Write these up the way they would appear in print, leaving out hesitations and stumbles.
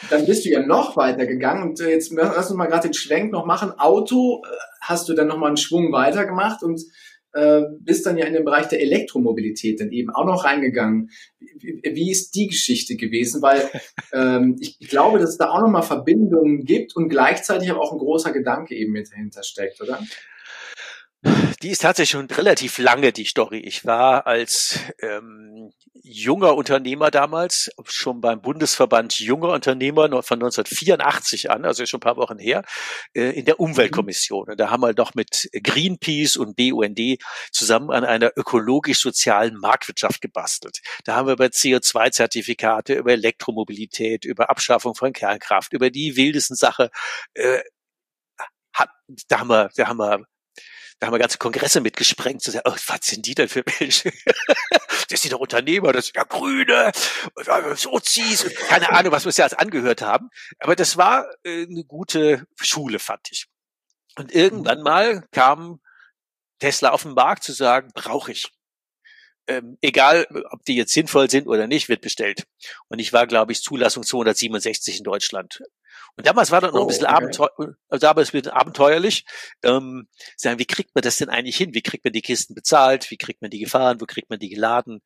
dann bist du ja noch weiter gegangen und jetzt lass uns mal gerade den Schwenk noch machen. Auto hast du dann nochmal einen Schwung weitergemacht und bist dann ja in den Bereich der Elektromobilität dann eben auch noch reingegangen. Wie ist die Geschichte gewesen? Weil ich glaube, dass es da auch nochmal Verbindungen gibt und gleichzeitig aber auch ein großer Gedanke eben mit dahinter steckt, oder? Die ist tatsächlich schon relativ lange, die Story. Ich war als junger Unternehmer damals, schon beim Bundesverband Junger Unternehmer von 1984 an, also schon ein paar Wochen her, in der Umweltkommission. Und da haben wir doch mit Greenpeace und BUND zusammen an einer ökologisch-sozialen Marktwirtschaft gebastelt. Da haben wir über CO2-Zertifikate, über Elektromobilität, über Abschaffung von Kernkraft, über die wildesten Sachen, da haben wir ganze Kongresse mitgesprengt, zu sagen, oh, was sind die denn für Menschen? Das sind doch Unternehmer, das sind ja Grüne, Sozis, keine Ahnung, was wir uns ja als angehört haben. Aber das war eine gute Schule, fand ich. Und irgendwann mal kam Tesla auf den Markt zu sagen, brauche ich. Egal, ob die jetzt sinnvoll sind oder nicht, wird bestellt. Und ich war, glaube ich, Zulassung 267 in Deutschland. Und damals war das noch ein bisschen abenteuerlich. Sagen, wie kriegt man das denn eigentlich hin? Wie kriegt man die Kisten bezahlt? Wie kriegt man die gefahren? Wo kriegt man die geladen?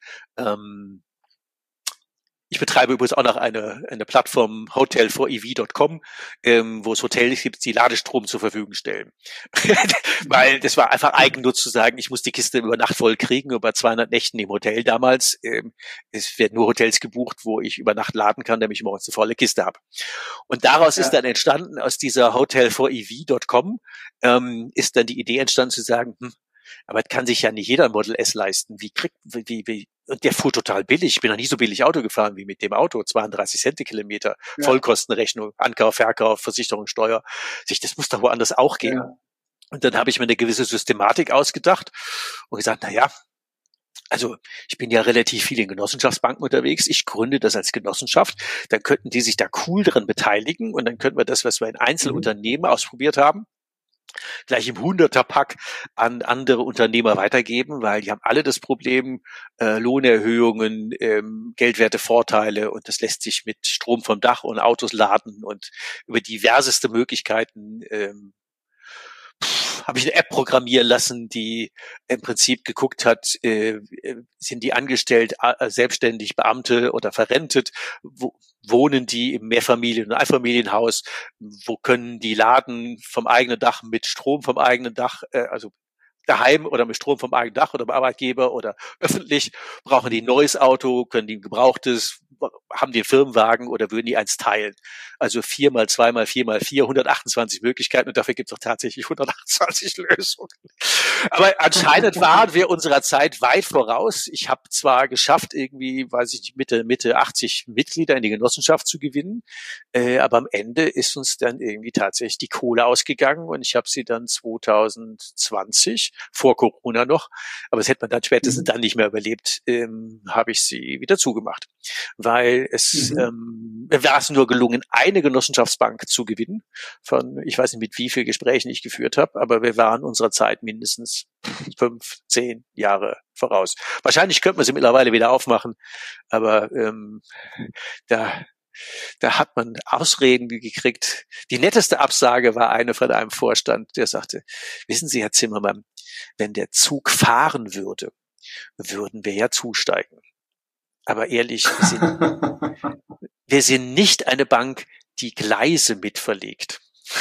Ich betreibe übrigens auch noch eine Plattform hotel4ev.com, wo es Hotels gibt, die Ladestrom zur Verfügung stellen. Weil das war einfach Eigennutz zu sagen, ich muss die Kiste über Nacht voll kriegen, über 200 Nächten im Hotel damals. Es werden nur Hotels gebucht, wo ich über Nacht laden kann, damit ich morgens eine volle Kiste habe. Und daraus ist dann entstanden, aus dieser hotel4ev.com, ist dann die Idee entstanden zu sagen, aber kann sich ja nicht jeder ein Model S leisten. Und der fuhr total billig. Ich bin noch nie so billig Auto gefahren wie mit dem Auto. 32 Cent Kilometer, ja. Vollkostenrechnung, Ankauf, Verkauf, Versicherung, Steuer. Das muss doch woanders auch gehen. Ja. Und dann habe ich mir eine gewisse Systematik ausgedacht und gesagt, also ich bin ja relativ viel in Genossenschaftsbanken unterwegs. Ich gründe das als Genossenschaft. Dann könnten die sich da cool dran beteiligen und dann könnten wir das, was wir in Einzelunternehmen ausprobiert haben, gleich im 100er-Pack an andere Unternehmer weitergeben, weil die haben alle das Problem, Lohnerhöhungen, Geldwertevorteile und das lässt sich mit Strom vom Dach und Autos laden und über diverseste Möglichkeiten habe ich eine App programmieren lassen, die im Prinzip geguckt hat, sind die angestellt, selbstständig, Beamte oder verrentet, wohnen die im Mehrfamilien- und Einfamilienhaus, wo können die laden vom eigenen Dach mit Strom vom eigenen Dach, also daheim oder mit Strom vom eigenen Dach oder beim Arbeitgeber oder öffentlich, brauchen die ein neues Auto, können die ein gebrauchtes, haben die einen Firmenwagen oder würden die eins teilen? Also 4x2x4x4, 128 Möglichkeiten und dafür gibt es auch tatsächlich 128 Lösungen. Aber anscheinend waren wir unserer Zeit weit voraus. Ich habe zwar geschafft, irgendwie, weiß ich nicht, Mitte 80 Mitglieder in die Genossenschaft zu gewinnen, aber am Ende ist uns dann irgendwie tatsächlich die Kohle ausgegangen und ich habe sie dann 2020, vor Corona noch, aber das hätte man dann spätestens dann nicht mehr überlebt, habe ich sie wieder zugemacht. Weil war es nur gelungen, eine Genossenschaftsbank zu gewinnen, von, ich weiß nicht, mit wie vielen Gesprächen ich geführt habe, aber wir waren unserer Zeit mindestens 5, 10 Jahre voraus. Wahrscheinlich könnte man sie mittlerweile wieder aufmachen, aber da hat man Ausreden gekriegt. Die netteste Absage war eine von einem Vorstand, der sagte, wissen Sie, Herr Zimmermann, wenn der Zug fahren würde, würden wir ja zusteigen. Aber ehrlich, wir sind nicht eine Bank, die Gleise mitverlegt.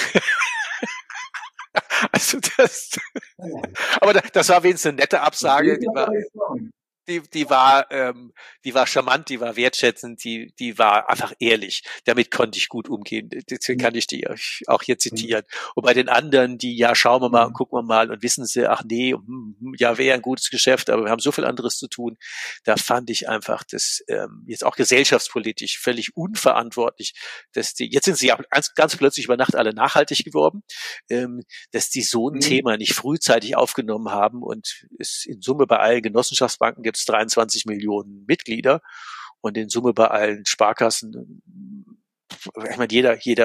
Also aber das war wenigstens eine nette Absage. Die war charmant, die war wertschätzend, die war einfach ehrlich. Damit konnte ich gut umgehen. Deswegen kann ich die auch hier zitieren. Und bei den anderen, die, ja, schauen wir mal und gucken wir mal und wissen sie, ach nee, ja, wäre ein gutes Geschäft, aber wir haben so viel anderes zu tun. Da fand ich einfach das jetzt auch gesellschaftspolitisch völlig unverantwortlich, dass jetzt sind sie ja ganz plötzlich über Nacht alle nachhaltig geworden, dass die so ein Thema nicht frühzeitig aufgenommen haben und es in Summe bei allen Genossenschaftsbanken gibt es 23 Millionen Mitglieder und in Summe bei allen Sparkassen, ich meine, jeder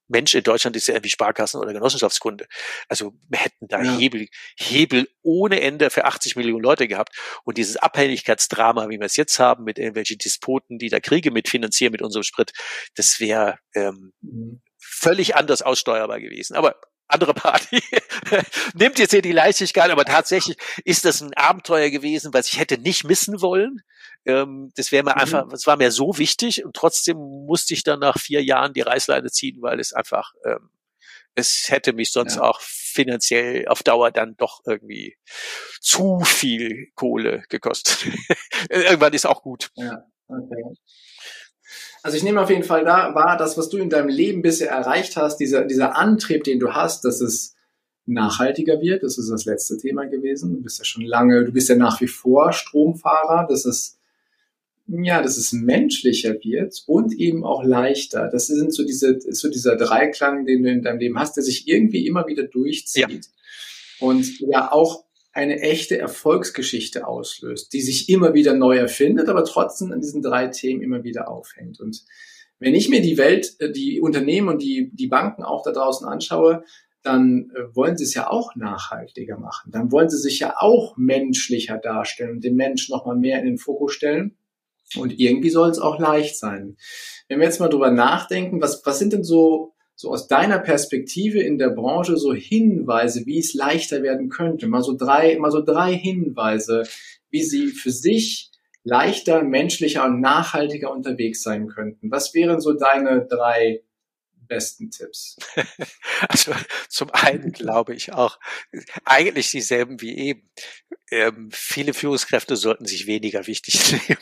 Mensch in Deutschland ist ja irgendwie Sparkassen- oder Genossenschaftskunde. Also wir hätten da Ja. Hebel ohne Ende für 80 Millionen Leute gehabt. Und dieses Abhängigkeitsdrama, wie wir es jetzt haben, mit irgendwelchen Despoten, die da Kriege mitfinanzieren mit unserem Sprit, das wäre völlig anders aussteuerbar gewesen. Aber andere Party nimmt jetzt hier die Leichtigkeit, aber tatsächlich ist das ein Abenteuer gewesen, was ich hätte nicht missen wollen. Das wäre mir einfach, das war mir so wichtig und trotzdem musste ich dann nach 4 Jahren die Reißleine ziehen, weil es einfach, es hätte mich sonst auch finanziell auf Dauer dann doch irgendwie zu viel Kohle gekostet. Irgendwann ist auch gut. Ja, okay. Also ich nehme auf jeden Fall da wahr, das, was du in deinem Leben bisher erreicht hast, dieser Antrieb, den du hast, dass es nachhaltiger wird, das ist das letzte Thema gewesen. Du bist ja schon lange, du bist ja nach wie vor Stromfahrer, dass es menschlicher wird und eben auch leichter. Das sind ist so dieser Dreiklang, den du in deinem Leben hast, der sich irgendwie immer wieder durchzieht. Ja. Und ja auch eine echte Erfolgsgeschichte auslöst, die sich immer wieder neu erfindet, aber trotzdem an diesen 3 Themen immer wieder aufhängt. Und wenn ich mir die Welt, die Unternehmen und die Banken auch da draußen anschaue, dann wollen sie es ja auch nachhaltiger machen. Dann wollen sie sich ja auch menschlicher darstellen und den Menschen nochmal mehr in den Fokus stellen. Und irgendwie soll es auch leicht sein. Wenn wir jetzt mal drüber nachdenken, was sind denn so aus deiner Perspektive in der Branche so Hinweise, wie es leichter werden könnte? Mal so drei Hinweise, wie sie für sich leichter, menschlicher und nachhaltiger unterwegs sein könnten. Was wären so deine 3 besten Tipps? Also zum einen glaube ich auch, eigentlich dieselben wie eben. Viele Führungskräfte sollten sich weniger wichtig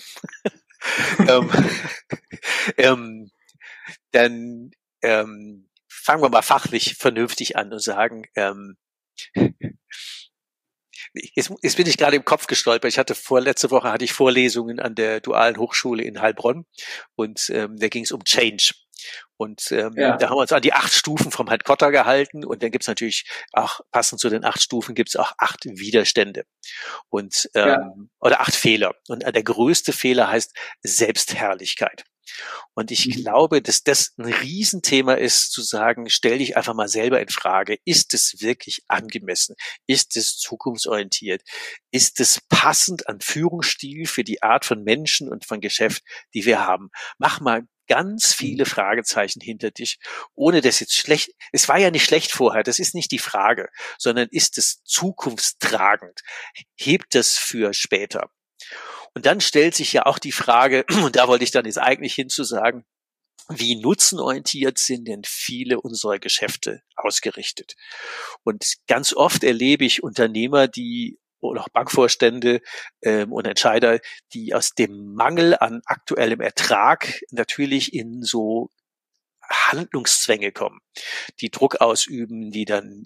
nehmen. Dann fangen wir mal fachlich vernünftig an und sagen, jetzt bin ich gerade im Kopf gestolpert. Letzte Woche hatte ich Vorlesungen an der Dualen Hochschule in Heilbronn und da ging es um Change. Und da haben wir uns an die 8 Stufen vom Herrn Kotter gehalten und dann gibt's natürlich auch, passend zu den 8 Stufen, gibt's auch 8 Widerstände und oder 8 Fehler. Und der größte Fehler heißt Selbstherrlichkeit. Und ich glaube, dass das ein Riesenthema ist, zu sagen, stell dich einfach mal selber in Frage. Ist es wirklich angemessen? Ist es zukunftsorientiert? Ist es passend an Führungsstil für die Art von Menschen und von Geschäft, die wir haben? Mach mal ganz viele Fragezeichen hinter dich, ohne das jetzt schlecht, es war ja nicht schlecht vorher, das ist nicht die Frage, sondern ist es zukunftstragend? Hebt es für später? Und dann stellt sich ja auch die Frage, und da wollte ich dann jetzt eigentlich hinzusagen, wie nutzenorientiert sind denn viele unserer Geschäfte ausgerichtet? Und ganz oft erlebe ich Unternehmer, oder auch Bankvorstände und Entscheider, die aus dem Mangel an aktuellem Ertrag natürlich in so Handlungszwänge kommen, die Druck ausüben, die dann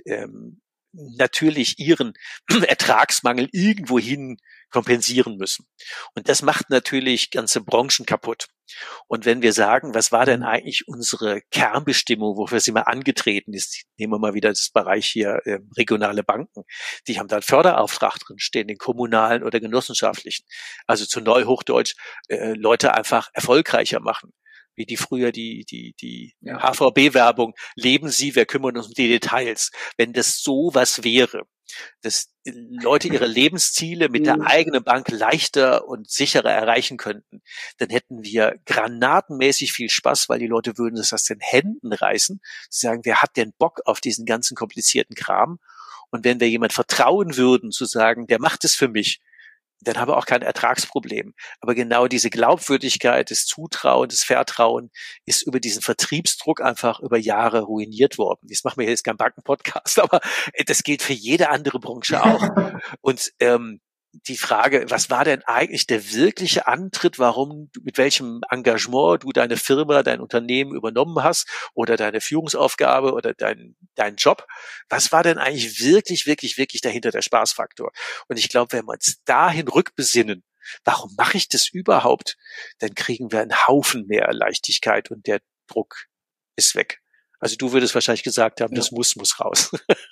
natürlich ihren Ertragsmangel irgendwohin kompensieren müssen. Und das macht natürlich ganze Branchen kaputt. Und wenn wir sagen, was war denn eigentlich unsere Kernbestimmung, wofür sie mal angetreten ist, nehmen wir mal wieder das Bereich hier regionale Banken, die haben da einen Förderauftrag drin stehen, den kommunalen oder genossenschaftlichen. Also zu Neuhochdeutsch Leute einfach erfolgreicher machen. Wie die früher die HVB-Werbung, leben Sie, wir kümmern uns um die Details. Wenn das so was wäre, dass Leute ihre Lebensziele mit der eigenen Bank leichter und sicherer erreichen könnten, dann hätten wir granatenmäßig viel Spaß, weil die Leute würden das aus den Händen reißen, sagen, wer hat denn Bock auf diesen ganzen komplizierten Kram? Und wenn wir jemand vertrauen würden, zu sagen, der macht es für mich, dann haben wir auch kein Ertragsproblem. Aber genau diese Glaubwürdigkeit, das Zutrauen, das Vertrauen ist über diesen Vertriebsdruck einfach über Jahre ruiniert worden. Jetzt machen wir jetzt keinen Bankenpodcast, aber das gilt für jede andere Branche auch. Und die Frage, was war denn eigentlich der wirkliche Antritt, warum, mit welchem Engagement du deine Firma, dein Unternehmen übernommen hast oder deine Führungsaufgabe oder dein Job? Was war denn eigentlich wirklich, wirklich, wirklich dahinter der Spaßfaktor? Und ich glaube, wenn wir uns dahin rückbesinnen, warum mache ich das überhaupt? Dann kriegen wir einen Haufen mehr Leichtigkeit und der Druck ist weg. Also du würdest wahrscheinlich gesagt haben, das muss raus.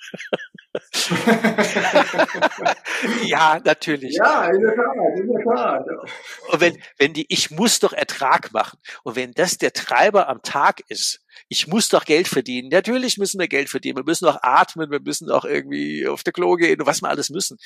Ja, natürlich. Ja, in der Tat, in der Tat. Und ich muss doch Ertrag machen. Und wenn das der Treiber am Tag ist, ich muss doch Geld verdienen. Natürlich müssen wir Geld verdienen. Wir müssen auch atmen. Wir müssen auch irgendwie auf der Klo gehen und was wir alles müssen.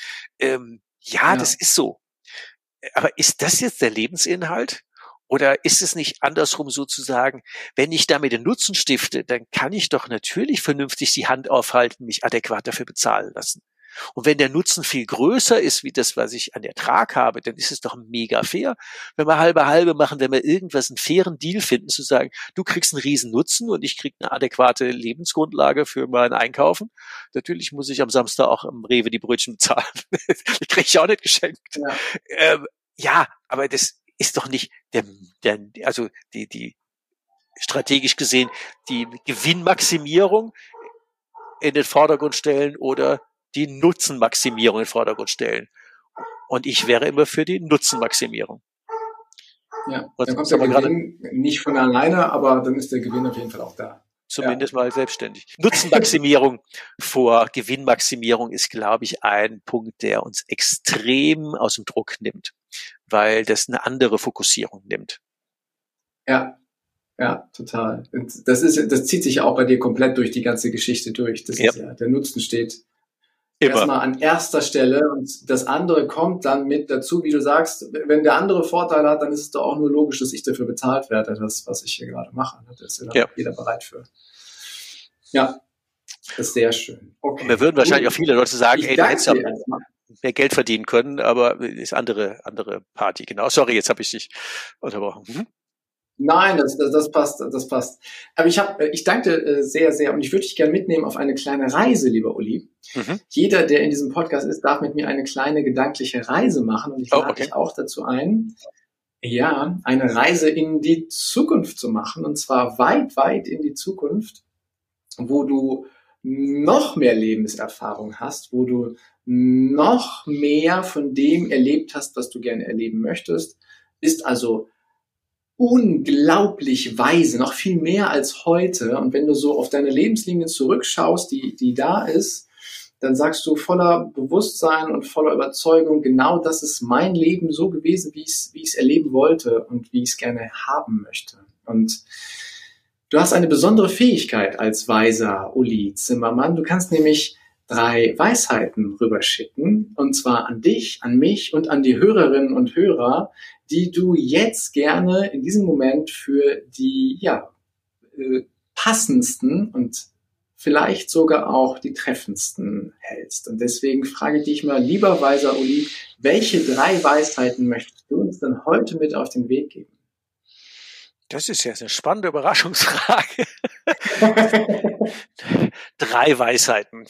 Das ist so. Aber ist das jetzt der Lebensinhalt? Oder ist es nicht andersrum sozusagen, wenn ich damit den Nutzen stifte, dann kann ich doch natürlich vernünftig die Hand aufhalten, mich adäquat dafür bezahlen lassen. Und wenn der Nutzen viel größer ist, wie das, was ich an Ertrag habe, dann ist es doch mega fair, wenn wir halbe machen, wenn wir einen fairen Deal finden, zu sagen, du kriegst einen riesen Nutzen und ich krieg eine adäquate Lebensgrundlage für mein Einkaufen. Natürlich muss ich am Samstag auch im Rewe die Brötchen bezahlen. Die kriege ich auch nicht geschenkt. Aber das ist doch nicht die strategisch gesehen die Gewinnmaximierung in den Vordergrund stellen oder die Nutzenmaximierung in den Vordergrund stellen. Und ich wäre immer für die Nutzenmaximierung. Ja, dann kommt der Gewinn nicht von alleine, aber dann ist der Gewinn auf jeden Fall auch da. Zumindest mal selbstständig. Nutzenmaximierung vor Gewinnmaximierung ist, glaube ich, ein Punkt, der uns extrem aus dem Druck nimmt, weil das eine andere Fokussierung nimmt. Ja, total. Und das zieht sich auch bei dir komplett durch die ganze Geschichte durch. Das ist der Nutzen steht erstmal an erster Stelle und das andere kommt dann mit dazu, wie du sagst, wenn der andere Vorteile hat, dann ist es doch auch nur logisch, dass ich dafür bezahlt werde, das, was ich hier gerade mache. Da ist ja jeder bereit für. Ja, das ist sehr schön. Okay. Und wir würden wahrscheinlich auch viele Leute sagen, du hättest ja mehr Geld verdienen können, aber ist andere Party. Genau. Sorry, jetzt habe ich dich unterbrochen. Nein, das passt. Aber ich danke dir sehr, sehr und ich würde dich gerne mitnehmen auf eine kleine Reise, lieber Uli. Jeder, der in diesem Podcast ist, darf mit mir eine kleine gedankliche Reise machen und ich lade dich auch dazu ein, eine Reise in die Zukunft zu machen und zwar weit, weit in die Zukunft, wo du noch mehr Lebenserfahrung hast, wo du noch mehr von dem erlebt hast, was du gerne erleben möchtest, ist also unglaublich weise, noch viel mehr als heute. Und wenn du so auf deine Lebenslinie zurückschaust, die da ist, dann sagst du voller Bewusstsein und voller Überzeugung, genau das ist mein Leben so gewesen, wie ich es erleben wollte und wie ich es gerne haben möchte. Und du hast eine besondere Fähigkeit als weiser Uli Zimmermann. Du kannst nämlich 3 Weisheiten rüberschicken, und zwar an dich, an mich und an die Hörerinnen und Hörer, die du jetzt gerne in diesem Moment für die passendsten und vielleicht sogar auch die treffendsten hältst. Und deswegen frage ich dich mal, lieber weiser Uli, welche 3 Weisheiten möchtest du uns denn heute mit auf den Weg geben? Das ist jetzt eine spannende Überraschungsfrage. 3 Weisheiten.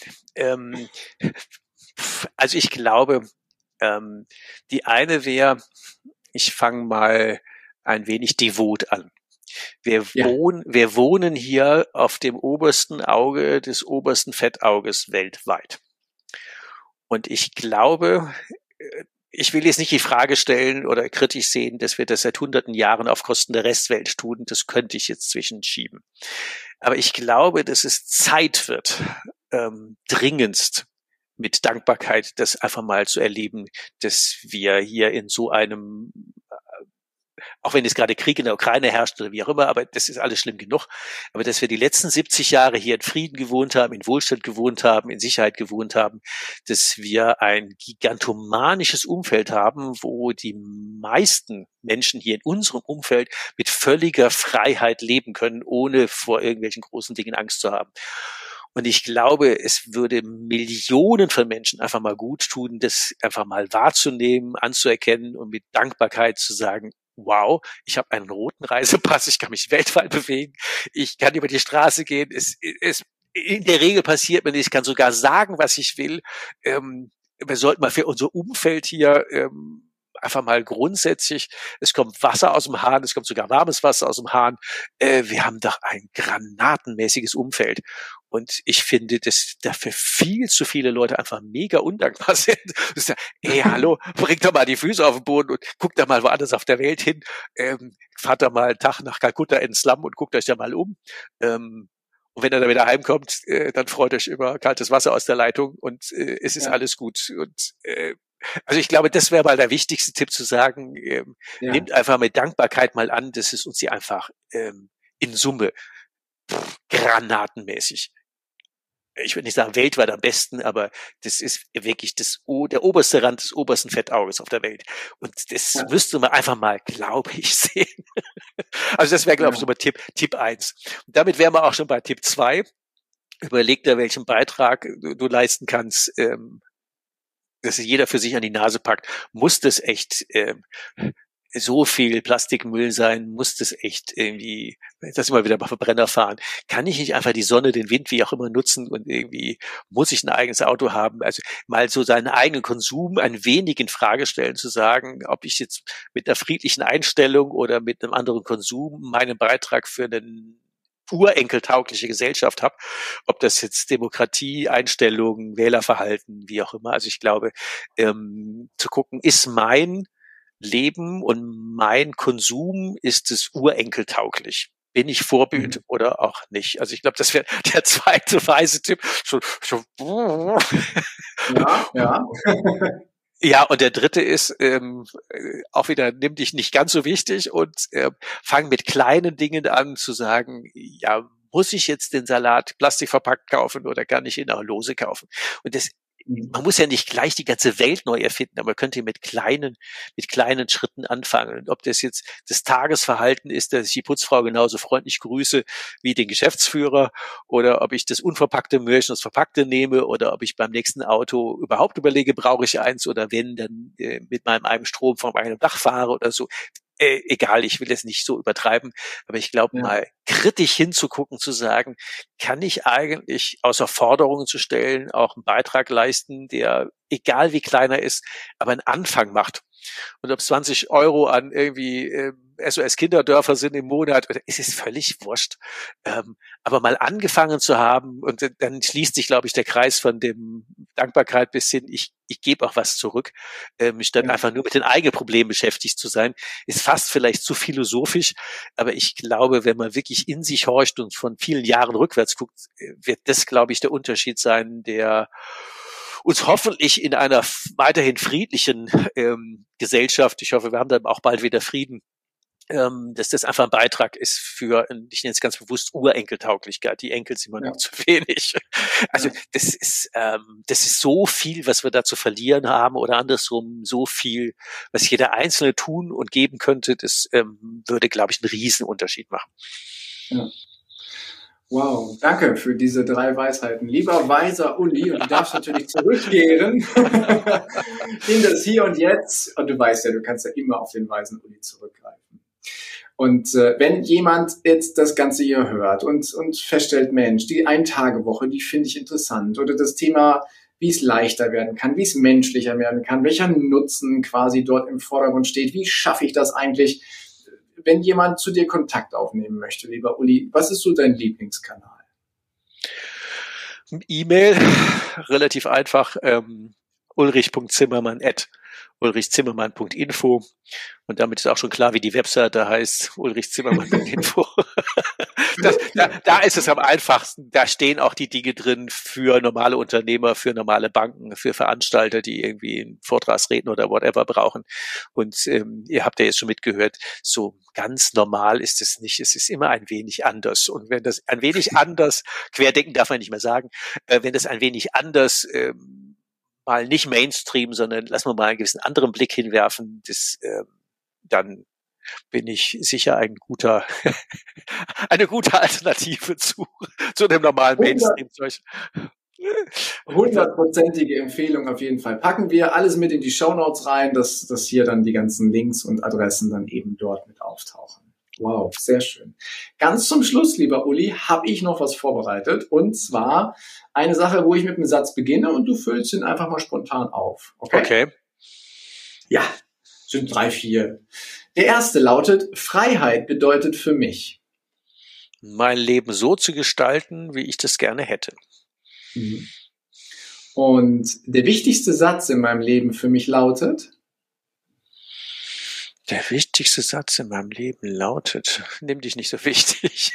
Also ich glaube, die eine wäre, ich fange mal ein wenig devot an. Wir wohnen hier auf dem obersten Auge des obersten Fettauges weltweit. Und ich glaube, ich will jetzt nicht die Frage stellen oder kritisch sehen, dass wir das seit hunderten Jahren auf Kosten der Restwelt tun. Das könnte ich jetzt zwischenschieben. Aber ich glaube, dass es Zeit wird, dringendst mit Dankbarkeit das einfach mal zu erleben, dass wir hier in so einem, auch wenn jetzt gerade Krieg in der Ukraine herrscht oder wie auch immer, aber das ist alles schlimm genug, aber dass wir die letzten 70 Jahre hier in Frieden gewohnt haben, in Wohlstand gewohnt haben, in Sicherheit gewohnt haben, dass wir ein gigantomanisches Umfeld haben, wo die meisten Menschen hier in unserem Umfeld mit völliger Freiheit leben können, ohne vor irgendwelchen großen Dingen Angst zu haben. Und ich glaube, es würde Millionen von Menschen einfach mal gut tun, das einfach mal wahrzunehmen, anzuerkennen und mit Dankbarkeit zu sagen, wow, ich habe einen roten Reisepass, ich kann mich weltweit bewegen, ich kann über die Straße gehen, in der Regel passiert mir nicht, ich kann sogar sagen, was ich will. Wir sollten mal für unser Umfeld hier einfach mal grundsätzlich, es kommt Wasser aus dem Hahn, es kommt sogar warmes Wasser aus dem Hahn. Wir haben doch ein granatenmäßiges Umfeld. Und ich finde, dass dafür viel zu viele Leute einfach mega undankbar sind. Hallo, bringt doch mal die Füße auf den Boden und guckt da mal woanders auf der Welt hin. Fahrt da mal einen Tag nach Kalkutta ins Slum und guckt euch da mal um. Und wenn er dann wieder heimkommt, dann freut euch über kaltes Wasser aus der Leitung und es ist alles gut. Und also ich glaube, das wäre mal der wichtigste Tipp zu sagen, nehmt einfach mit Dankbarkeit mal an, dass es uns hier einfach in Summe granatenmäßig, ich würde nicht sagen weltweit am besten, aber das ist wirklich der oberste Rand des obersten Fettauges auf der Welt. Und das müsste man einfach mal, glaube ich, sehen. Also das wäre, glaube ich, so mal Tipp 1. Und damit wären wir auch schon bei Tipp 2. Überleg dir, welchen Beitrag du leisten kannst, dass jeder für sich an die Nase packt. Muss das echt so viel Plastikmüll sein? Muss das echt irgendwie, das immer wieder bei Verbrenner fahren? Kann ich nicht einfach die Sonne, den Wind, wie auch immer nutzen und irgendwie muss ich ein eigenes Auto haben? Also mal so seinen eigenen Konsum ein wenig in Frage stellen, zu sagen, ob ich jetzt mit einer friedlichen Einstellung oder mit einem anderen Konsum meinen Beitrag für einen urenkeltaugliche Gesellschaft habe, ob das jetzt Demokratie, Einstellungen, Wählerverhalten, wie auch immer. Also ich glaube, zu gucken, ist mein Leben und mein Konsum, ist es urenkeltauglich? Bin ich Vorbild oder auch nicht? Also ich glaube, das wäre der zweite weise Tipp. Ja. Ja, und der dritte ist auch wieder, nimm dich nicht ganz so wichtig und fang mit kleinen Dingen an zu sagen, ja, muss ich jetzt den Salat plastikverpackt kaufen oder kann ich ihn auch lose kaufen? Und man muss ja nicht gleich die ganze Welt neu erfinden, aber man könnte mit kleinen Schritten anfangen. Und ob das jetzt das Tagesverhalten ist, dass ich die Putzfrau genauso freundlich grüße wie den Geschäftsführer, oder ob ich das unverpackte Möhrchen, das verpackte nehme, oder ob ich beim nächsten Auto überhaupt überlege, brauche ich eins, oder wenn, dann mit meinem eigenen Strom von meinem Dach fahre oder so. Egal, ich will es nicht so übertreiben, aber ich glaube, mal kritisch hinzugucken, zu sagen, kann ich eigentlich außer Forderungen zu stellen auch einen Beitrag leisten, der, egal wie kleiner ist, aber einen Anfang macht. Und ob es 20 Euro an irgendwie SOS-Kinderdörfer sind im Monat, es ist völlig wurscht. Aber mal angefangen zu haben, und dann schließt sich, glaube ich, der Kreis von dem Dankbarkeit bis hin, ich gebe auch was zurück, statt einfach nur mit den eigenen Problemen beschäftigt zu sein, ist fast vielleicht zu philosophisch. Aber ich glaube, wenn man wirklich in sich horcht und von vielen Jahren rückwärts guckt, wird das, glaube ich, der Unterschied sein, der uns hoffentlich in einer weiterhin friedlichen Gesellschaft, ich hoffe, wir haben dann auch bald wieder Frieden, dass das einfach ein Beitrag ist für, ich nenne es ganz bewusst, Urenkeltauglichkeit. Die Enkel sind immer noch zu wenig. Also das ist so viel, was wir da zu verlieren haben, oder andersrum so viel, was jeder Einzelne tun und geben könnte. Das würde, glaube ich, einen Riesenunterschied machen. Ja. Wow, danke für diese 3 Weisheiten. Lieber weiser Uli, und du darfst natürlich zurückkehren in das Hier und Jetzt. Und du weißt ja, du kannst ja immer auf den weisen Uli zurückgreifen. Und wenn jemand jetzt das Ganze hier hört und feststellt, Mensch, die Ein-Tage-Woche, die finde ich interessant. Oder das Thema, wie es leichter werden kann, wie es menschlicher werden kann, welcher Nutzen quasi dort im Vordergrund steht, wie schaffe ich das eigentlich? Wenn jemand zu dir Kontakt aufnehmen möchte, lieber Uli, was ist so dein Lieblingskanal? E-Mail, relativ einfach, ulrich.zimmermann@ulrichzimmermann.info. Und damit ist auch schon klar, wie die Webseite heißt, ulrichzimmermann.info. Da ist es am einfachsten. Da stehen auch die Dinge drin für normale Unternehmer, für normale Banken, für Veranstalter, die irgendwie einen Vortragsreden oder whatever brauchen. Und ihr habt ja jetzt schon mitgehört, so ganz normal ist es nicht. Es ist immer ein wenig anders. Und wenn das ein wenig anders, querdenken darf man nicht mehr sagen, wenn das ein wenig anders mal nicht Mainstream, sondern lassen wir mal einen gewissen anderen Blick hinwerfen, dann bin ich sicher eine gute Alternative zu dem normalen Mainstream-Zeug. 100%ige Empfehlung auf jeden Fall. Packen wir alles mit in die Shownotes rein, dass hier dann die ganzen Links und Adressen dann eben dort mit auftauchen. Wow, sehr schön. Ganz zum Schluss, lieber Uli, habe ich noch was vorbereitet. Und zwar eine Sache, wo ich mit einem Satz beginne und du füllst ihn einfach mal spontan auf. Okay? Ja, sind 3, 4. Der erste lautet, Freiheit bedeutet für mich, mein Leben so zu gestalten, wie ich das gerne hätte. Und der wichtigste Satz in meinem Leben für mich lautet, Der wichtigste Satz in meinem Leben lautet, nimm dich nicht so wichtig.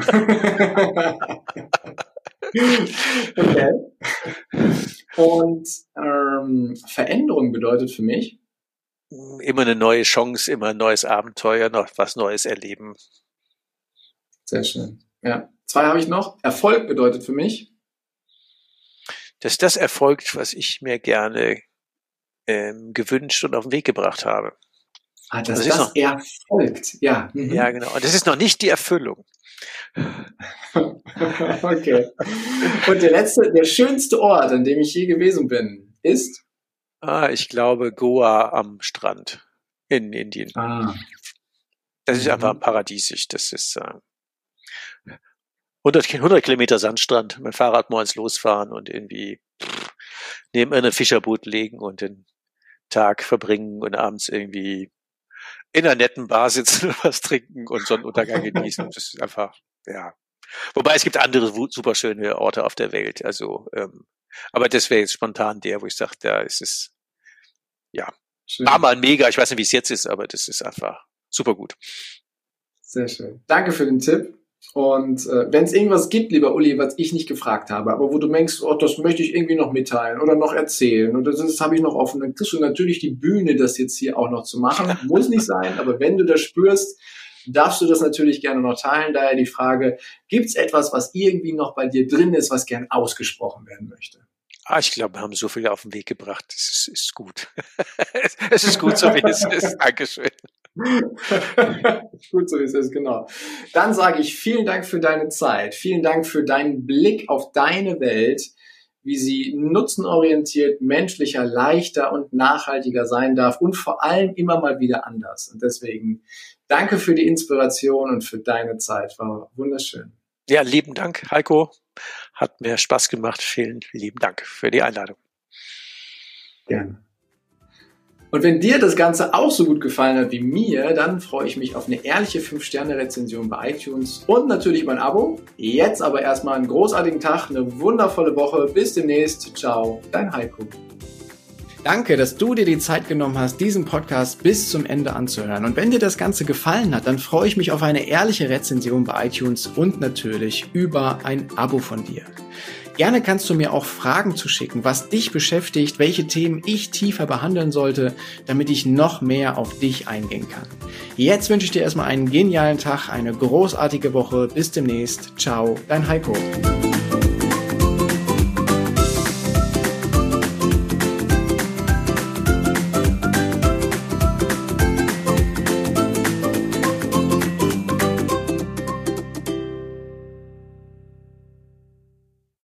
Okay. Und Veränderung bedeutet für mich? Immer eine neue Chance, immer ein neues Abenteuer, noch was Neues erleben. Sehr schön. Ja. 2 habe ich noch. Erfolg bedeutet für mich? Dass das erfolgt, was ich mir gerne gewünscht und auf den Weg gebracht habe. Dass das erfolgt, ja. Mhm. Ja, genau. Und das ist noch nicht die Erfüllung. Okay. Und der schönste Ort, an dem ich je gewesen bin, ist? Ich glaube Goa am Strand in Indien. Das ist einfach paradiesisch. Das ist 100 Kilometer Sandstrand, mit dem Fahrrad morgens losfahren und irgendwie neben einem Fischerboot legen und den Tag verbringen und abends irgendwie in einer netten Bar sitzen und was trinken und Sonnenuntergang genießen. Das ist einfach, ja. Wobei es gibt andere super schöne Orte auf der Welt. Also, aber das wäre jetzt spontan der, wo ich sage, da ist es, ja, war mal mega. Ich weiß nicht, wie es jetzt ist, aber das ist einfach super gut. Sehr schön. Danke für den Tipp. Und wenn es irgendwas gibt, lieber Uli, was ich nicht gefragt habe, aber wo du denkst, oh, das möchte ich irgendwie noch mitteilen oder noch erzählen oder das habe ich noch offen, dann kriegst du natürlich die Bühne, das jetzt hier auch noch zu machen. Muss nicht sein, aber wenn du das spürst, darfst du das natürlich gerne noch teilen. Daher die Frage, gibt es etwas, was irgendwie noch bei dir drin ist, was gern ausgesprochen werden möchte? Ich glaube, wir haben so viel auf den Weg gebracht. Es ist gut. Es ist gut, so wie es ist. Dankeschön. Gut, so wie es ist, genau. Dann sage ich vielen Dank für deine Zeit. Vielen Dank für deinen Blick auf deine Welt, wie sie nutzenorientiert, menschlicher, leichter und nachhaltiger sein darf und vor allem immer mal wieder anders. Und deswegen danke für die Inspiration und für deine Zeit. War wunderschön. Ja, lieben Dank, Heiko. Hat mir Spaß gemacht. Vielen lieben Dank für die Einladung. Gerne. Und wenn dir das Ganze auch so gut gefallen hat wie mir, dann freue ich mich auf eine ehrliche 5-Sterne-Rezension bei iTunes und natürlich mein Abo. Jetzt aber erstmal einen großartigen Tag, eine wundervolle Woche. Bis demnächst. Ciao, dein Heiko. Danke, dass du dir die Zeit genommen hast, diesen Podcast bis zum Ende anzuhören. Und wenn dir das Ganze gefallen hat, dann freue ich mich auf eine ehrliche Rezension bei iTunes und natürlich über ein Abo von dir. Gerne kannst du mir auch Fragen zuschicken, was dich beschäftigt, welche Themen ich tiefer behandeln sollte, damit ich noch mehr auf dich eingehen kann. Jetzt wünsche ich dir erstmal einen genialen Tag, eine großartige Woche. Bis demnächst. Ciao, dein Heiko.